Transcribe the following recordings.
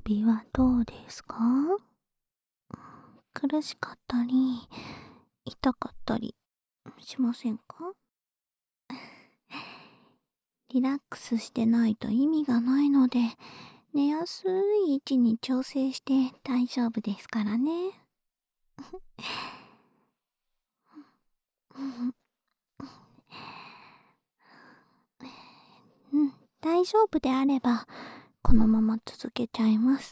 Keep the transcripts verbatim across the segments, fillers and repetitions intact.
びはどうですか？苦しかったり、痛かったりしませんか？リラックスしてないと意味がないので、寝やすい位置に調整して大丈夫ですからね。うん、大丈夫であれば、このまま続けちゃいます。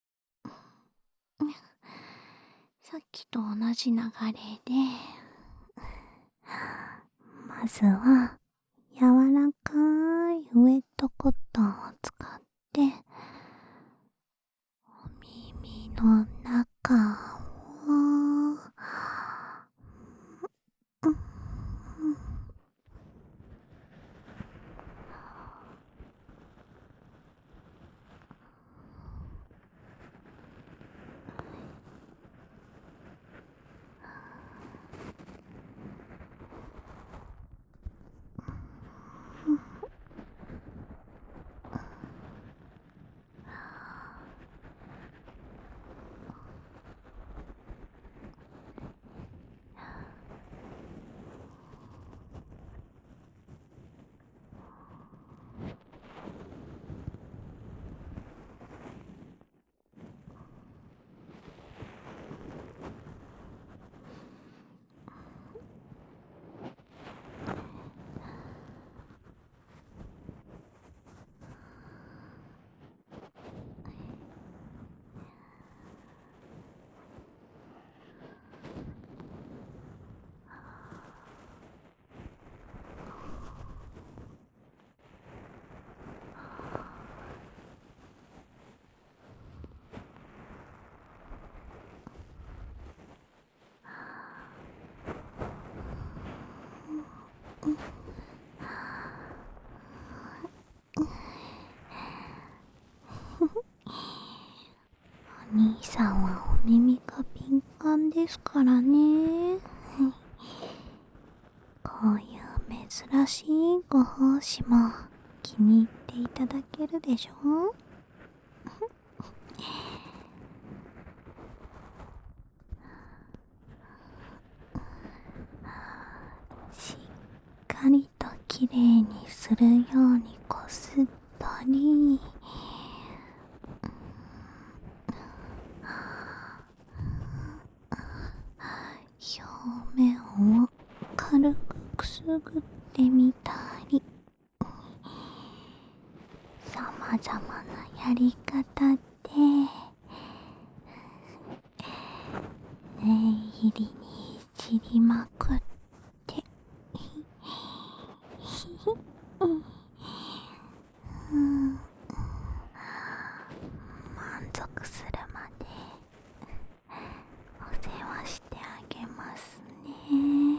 さっきと同じ流れで、まずは、柔らかいウェットコットンを使って、お耳の中を、お兄さんはお耳が敏感ですからね。こういう珍しいご奉仕も気に入っていただけるでしょ？しっかりときれいにするようにこすったり、表面を軽くくすぐってみたり、さまざまなやり方で念入りにいじりまくって、満足するまでお世話してあげますね。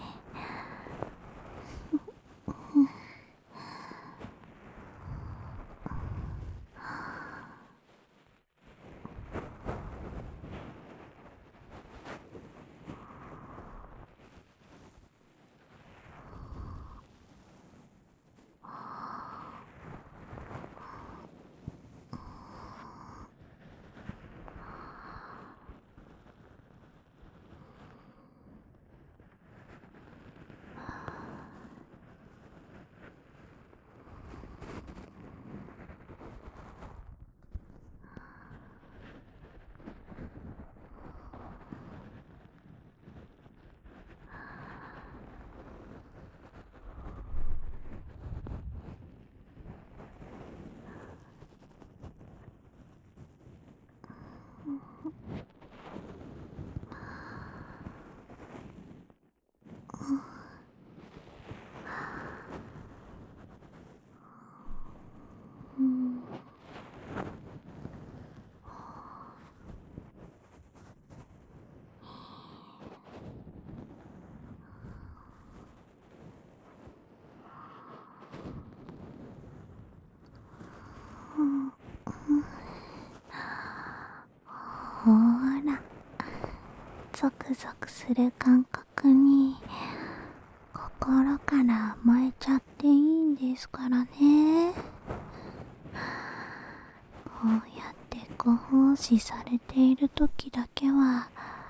ほーら、ゾクゾクする感覚に心から甘えちゃっていいんですからね。こうやってご奉仕されている時だけは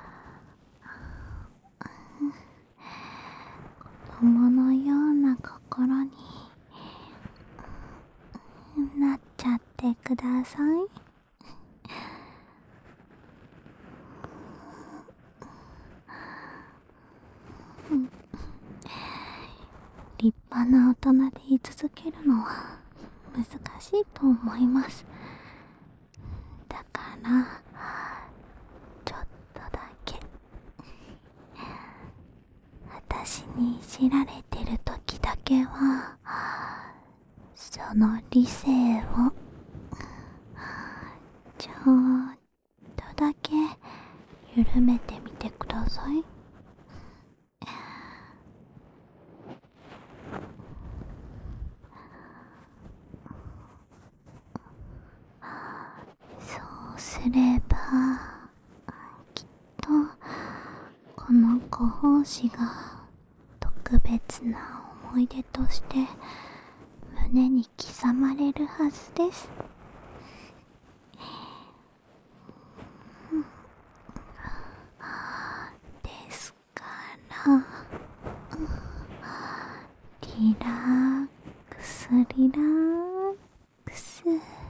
子供のような心になっちゃってください。立派な大人で居続けるのは難しいと思います。だからちょっとだけ私にいじられてる時だけはその理性をちょっとだけ緩めてみてください。そうすればきっとこのご奉仕が特別な思い出として胸に刻まれるはずです。ですからリラックスリラックス。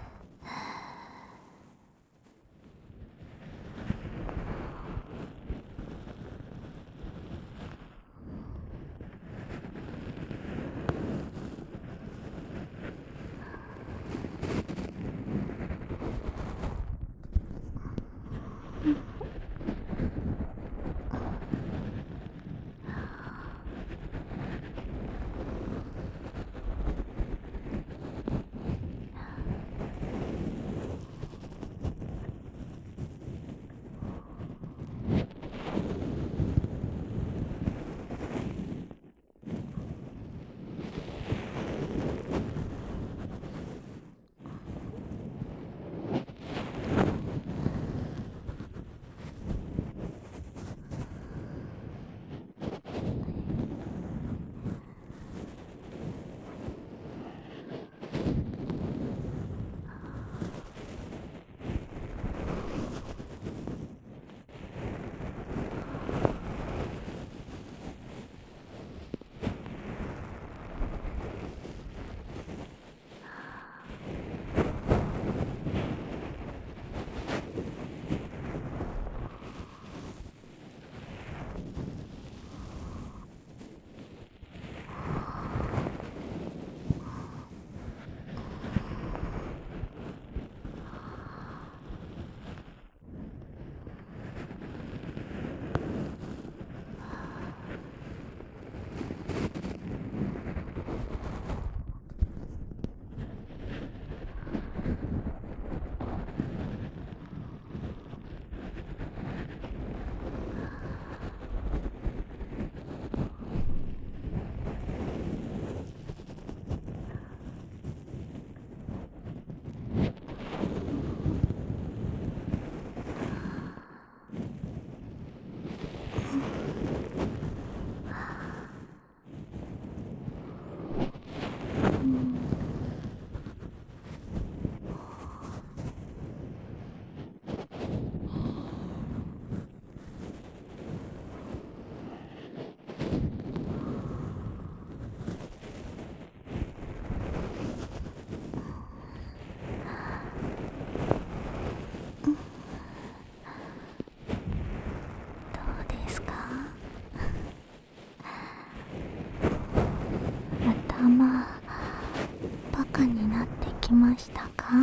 きましたか？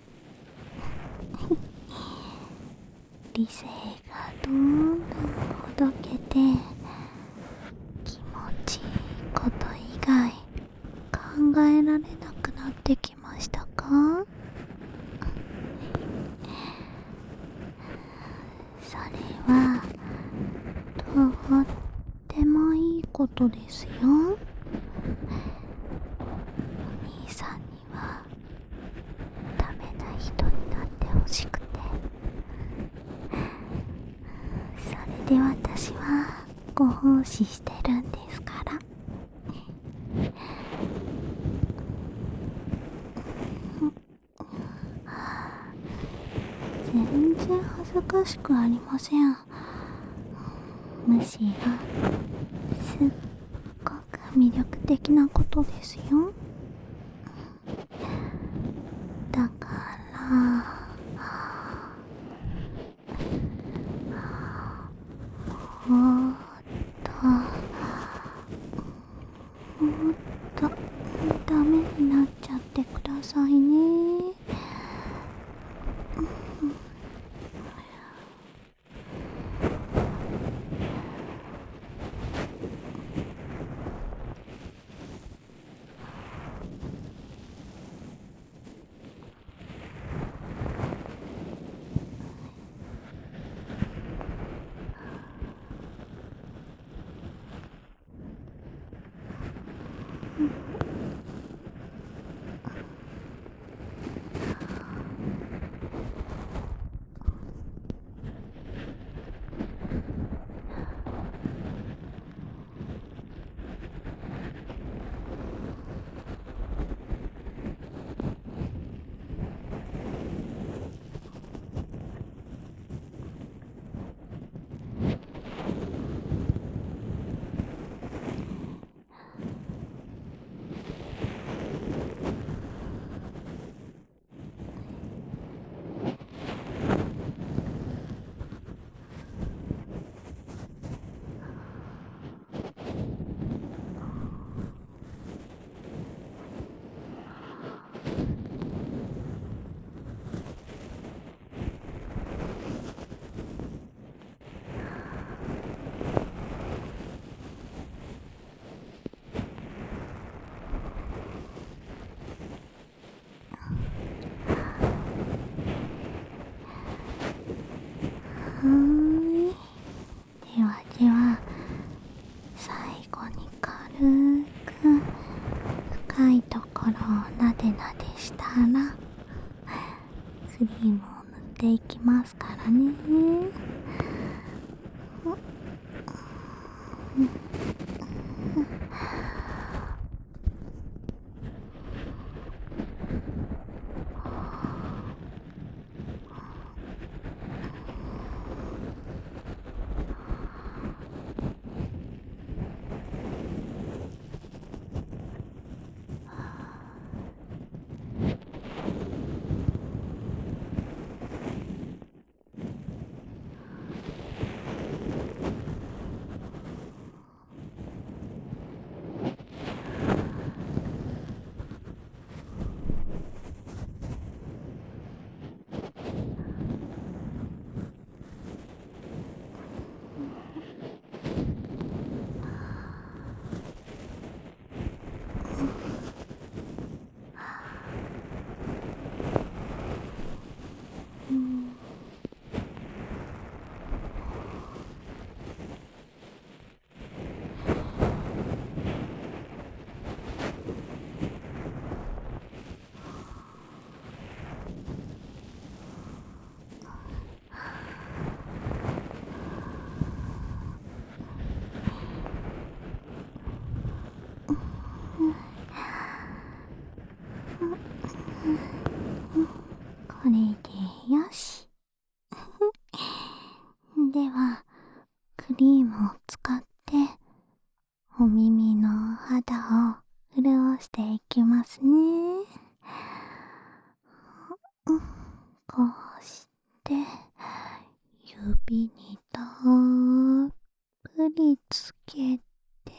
理性がどんどんほどけて気持ちいいこと以外考えられなくなってきましたか？それはとってもいいことですよ。お兄さんにはダメな人になってほしくて、それで私はご奉仕してるんですから。全難しくありません。むしろすっごく魅力的なことですよ。だからもっともっとダメになっちゃってくださいね。はーい。ではでは、最後に軽く深いところをなでなでしたら、クリームを塗っていきますからね。これでよし。では、クリームを使ってお耳の肌を潤していきますね。こうして指にたっぷりつけて、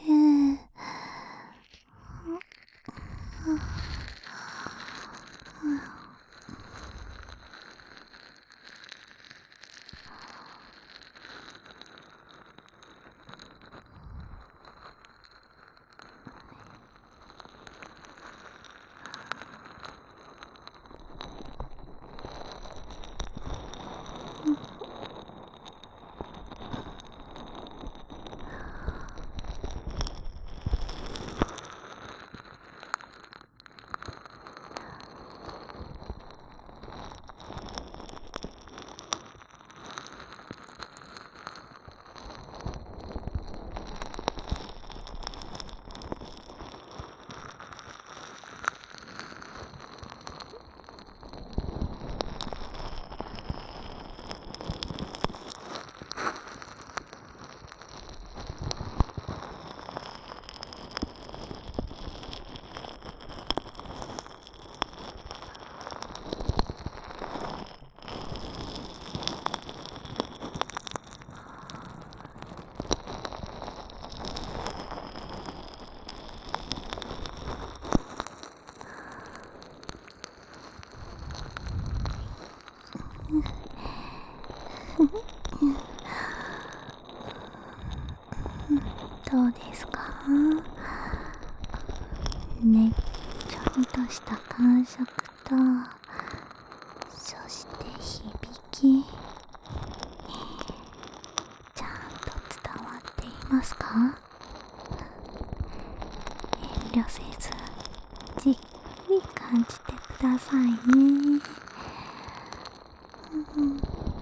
ですか？ねっちょりとした感触と、そして響き、ちゃんと伝わっていますか？遠慮せずじっくり感じてくださいね。うん、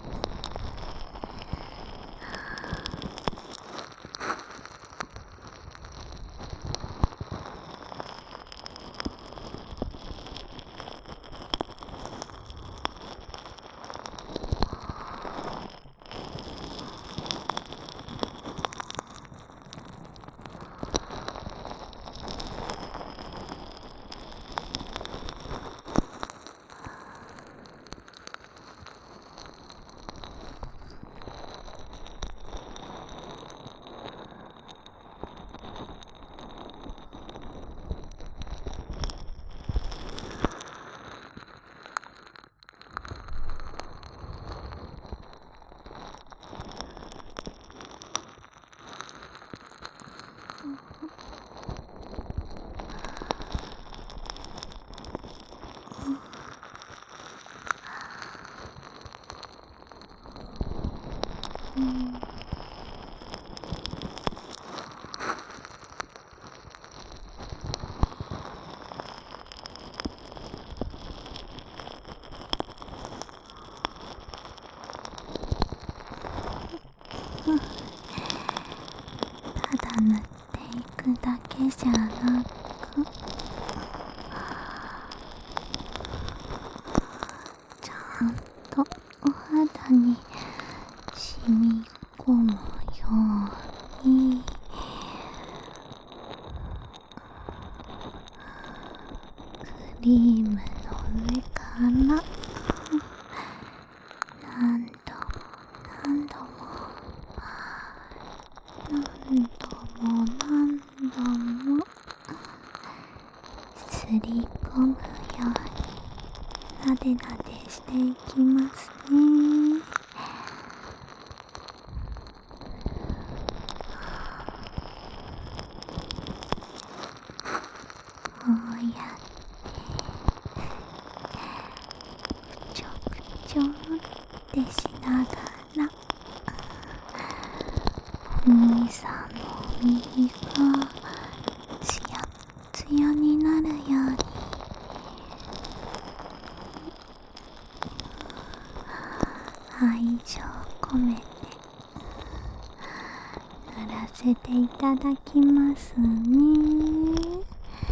うん、ただ塗っていくだけじゃなく、ちゃんとお肌に染み込むように、クリームの上から何度も何度も何度も何度もすり込むようになでなでしていきますね。こうやってくちょくちょってしながら、お兄さんのお耳がつやつやになるように愛情込めて塗らせていただきますね。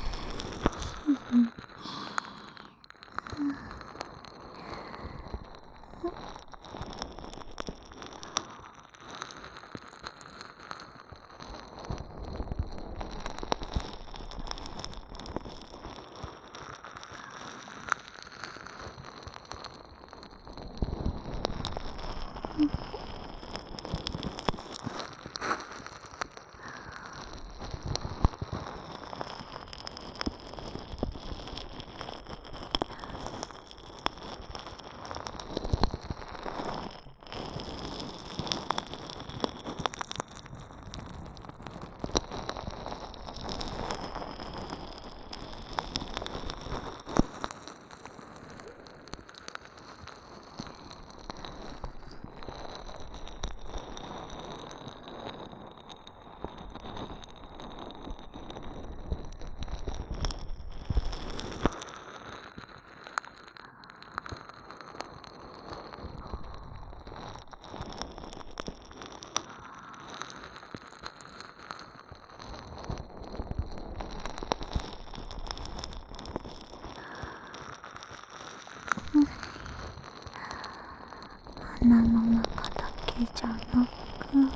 鼻の中だけじゃなく、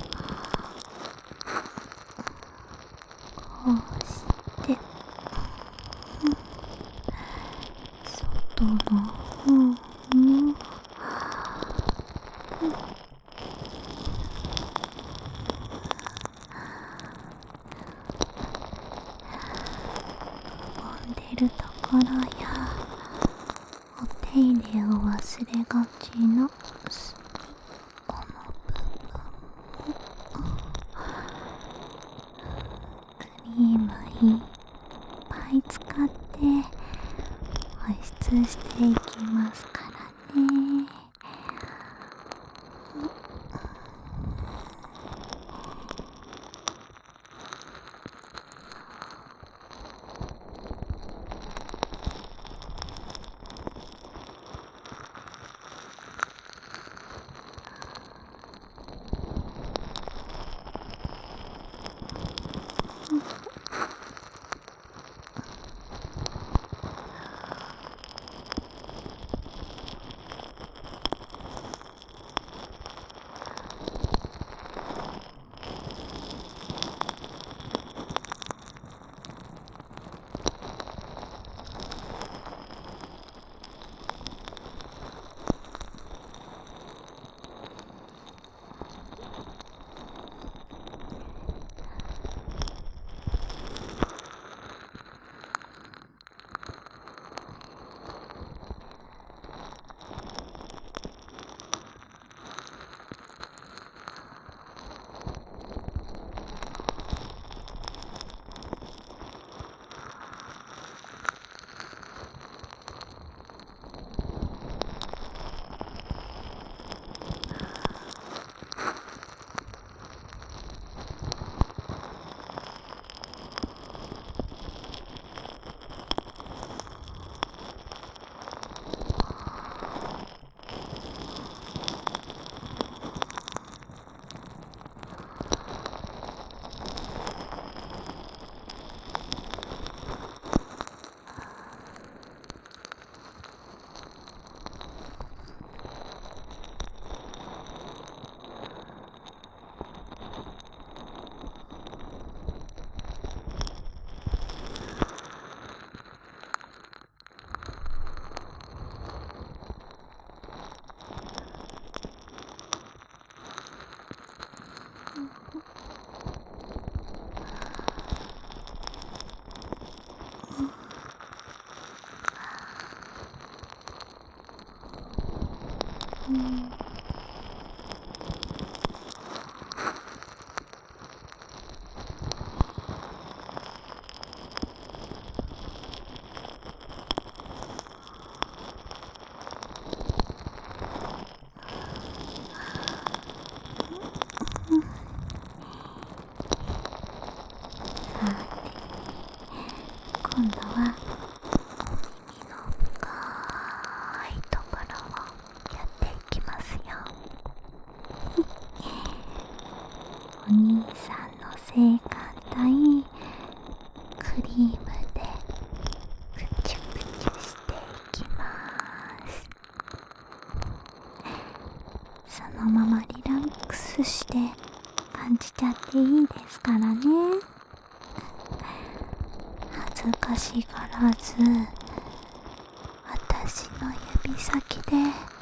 こうして外の方も混んでるところやお手入れを忘れがちな隅っこの部分も分いっぱい使って保湿していきますからね。今度はお耳の深いところをやっていきますよ。お兄さんの性感帯クリームでプチュプチュしていきます。そのままリラックスして感じちゃっていいですからね。恥ずかしがらず私の指先で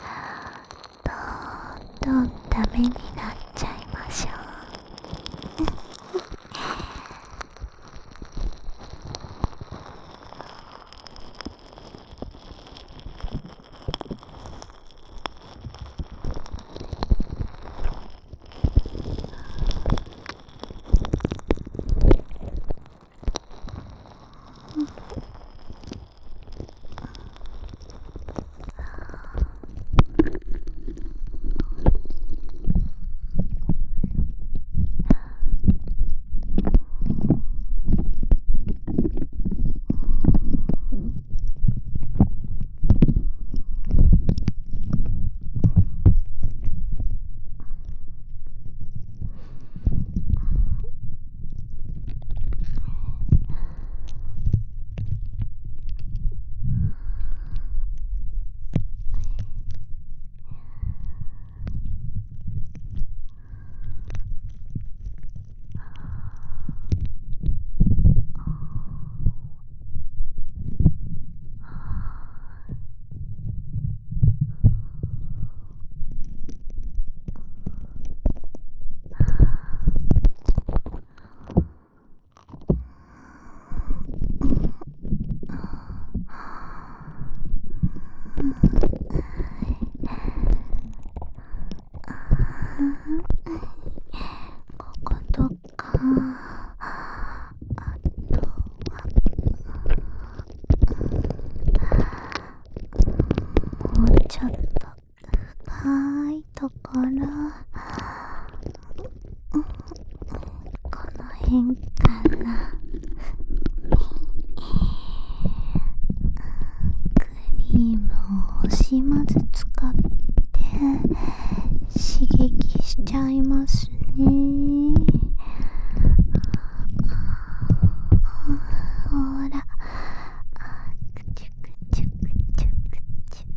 どんどんダメになっちゃいましょう。 な。クリームを惜しまず使って刺激しちゃいますね。ほら、くちゅくちゅくちゅくちゅ。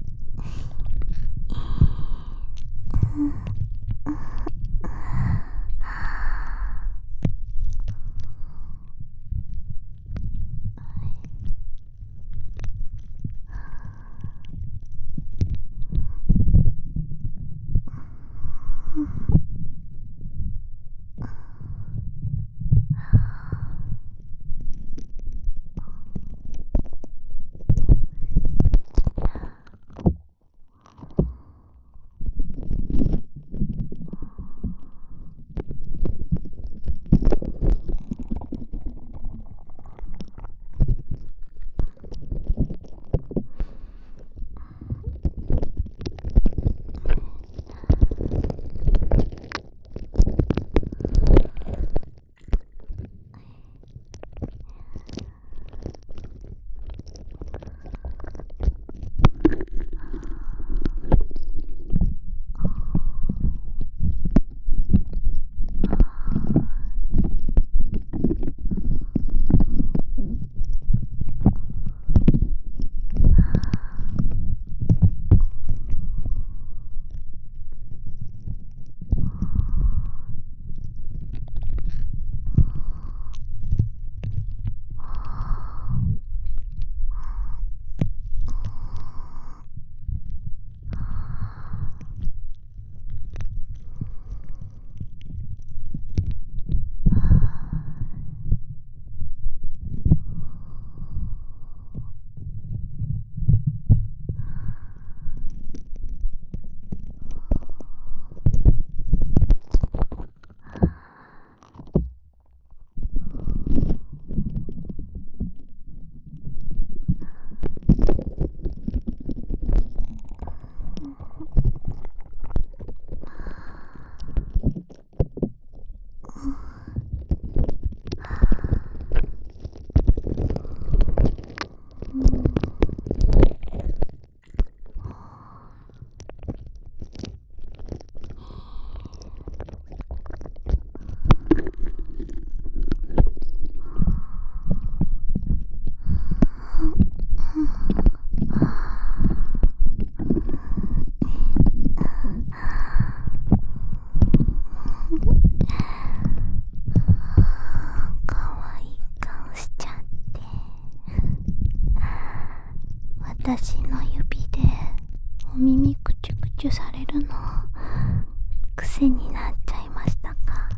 私の指でお耳くちゅくちゅされるの癖になっちゃいましたか？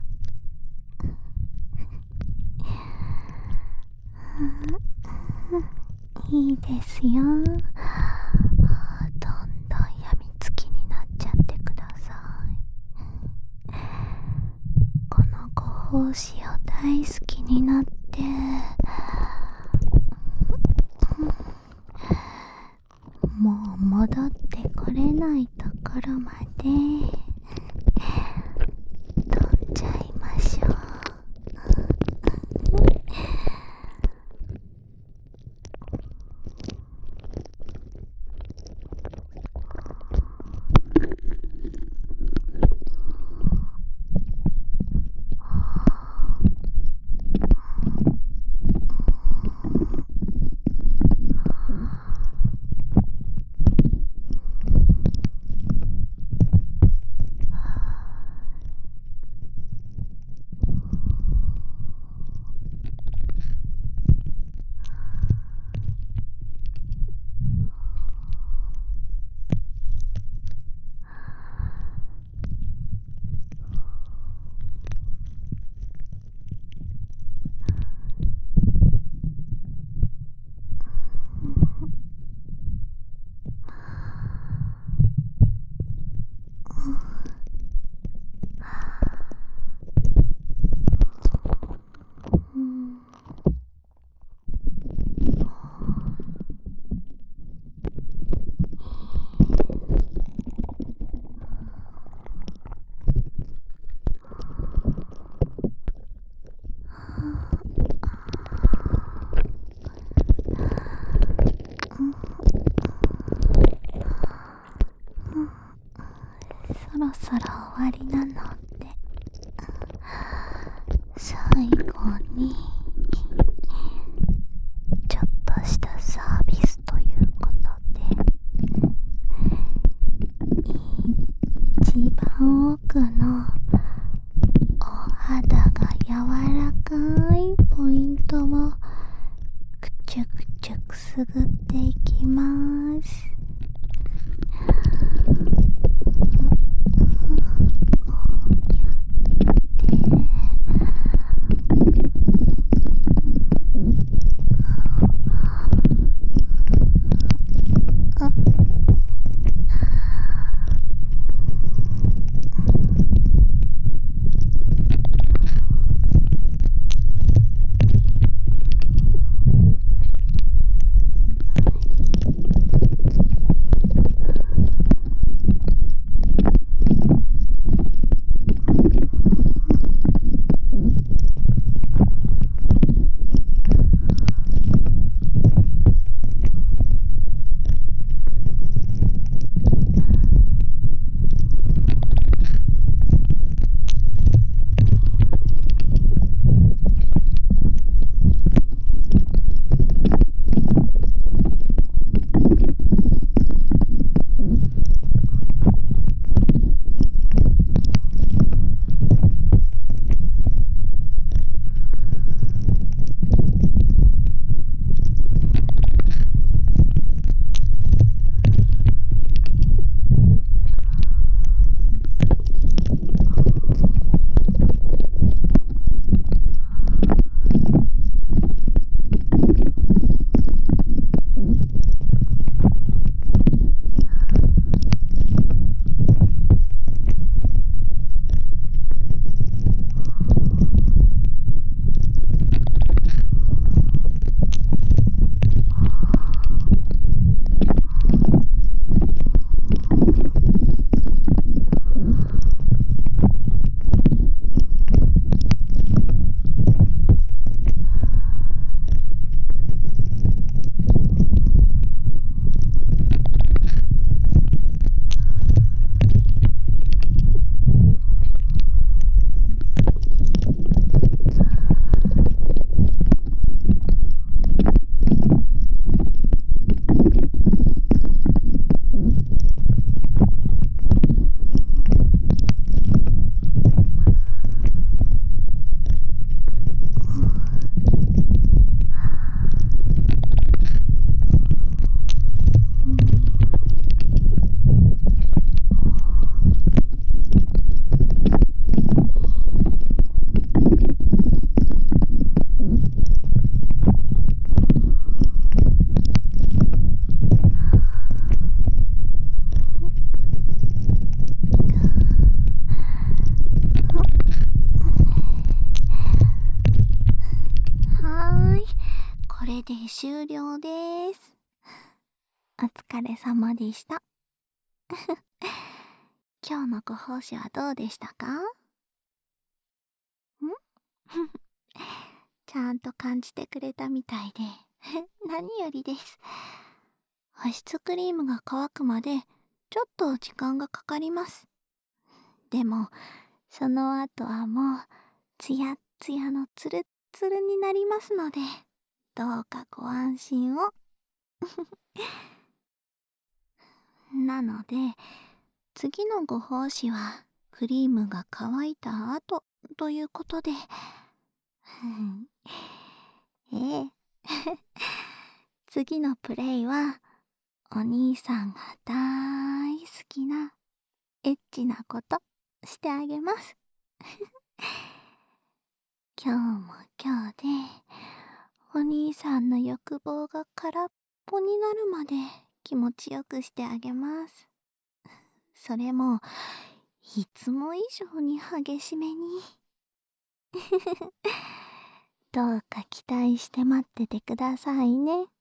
いいですよ。どんどんやみつきになっちゃってください。このご奉仕を大好きになってもう戻ってこれないところまで飛んじゃいましょう。 わりなので、最後にちょっとしたサービスということで、一番奥のお肌が柔らかいポイントをくちゅくちゅくすぐっていきます。こうやってこれで終了です。お疲れ様でした。今日のご奉仕はどうでしたか？んちゃんと感じてくれたみたいで何よりです。保湿クリームが乾くまでちょっと時間がかかります。でもその後はもうツヤッツヤのツルッツルになりますので、どうかご安心をなので次のご奉仕はクリームが乾いた後ということでええ次のプレイはお兄さんが大好きなエッチなことしてあげます今日も今日でお兄さんの欲望が空っぽになるまで気持ちよくしてあげます。それもいつも以上に激しめにどうか期待して待っててくださいね。